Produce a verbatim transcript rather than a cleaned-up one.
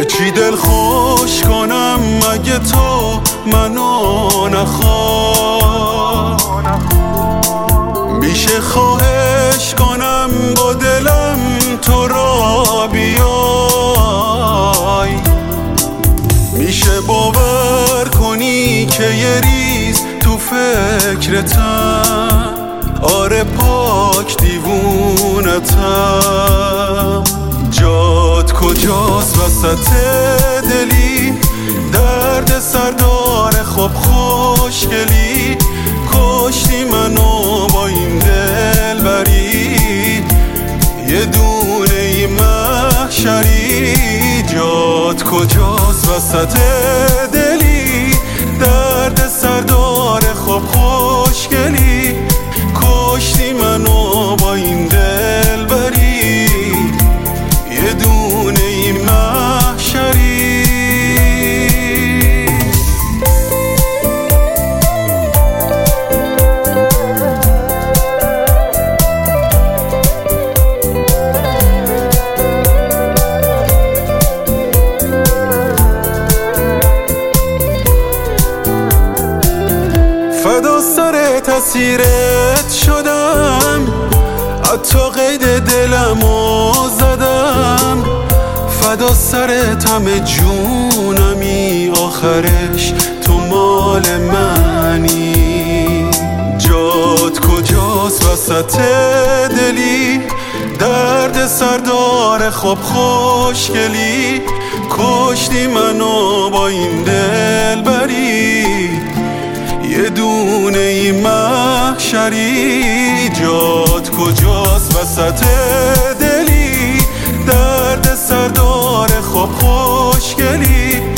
به چی دل خوش کنم مگه تو منو نخوای؟ میشه خواهش کنم با دلم تو را بیای؟ میشه باور کنی که یه ریز تو فکرتم، آره پاک دیوونتم. جات کجاست وسط دلی، درد سردار خوب خوشگلی، کشتی منو با این دل بری، یه دونه ای محشری. جات کجاست وسط دلی، درد سردار خوب خوشگلی، کشتی منو با این دل بری، یه دونه ای محشری. فدا سر تاثیرت شدم، حتی قید دلمو زدم. فدا سرت همه جونمی، آخرش تو مال منی. جات کجاست وسط دلی، درد سردار خوب خوشگلی، کشتی منو با این دل بری، یه دونه ای محشری. جات کجاست وسط دلی، درد سردار خوب خوشگلی،